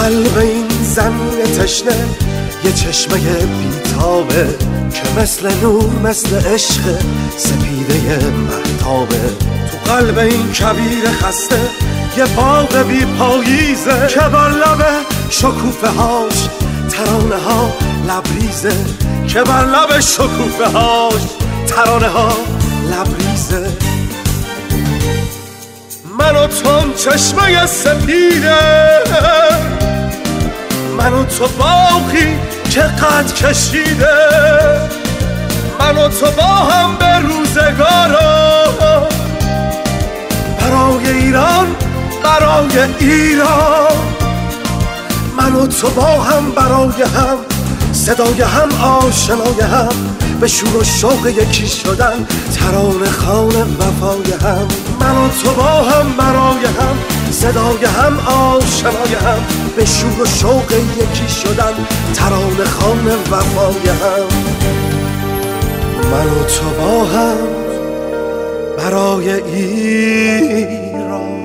قلب این زمین تشنه یه چشمه بیتابه که مثل نور مثل عشق سپیده مهتابه. تو قلب این کبیر خسته یه باغ بی پاییزه که بر لب شکوفه هاش ترانه ها لبریزه، که بر لب شکوفه هاش ترانه ها لبریزه. من و تو چشمه سپیده، من و تو باغی که قد کشیده، من و تو با هم به روزگارا برای ایران برای ایران. من و تو با هم برای هم، صدای هم آشنای هم، به شور و شوق یکی شدن ترانه خوان وفای هم. من و تو با هم برای هم، صدای هم آشنای هم، به شور و شوق یکی شدن ترانه خوان وفای هم. من و تو با هم برای ایران.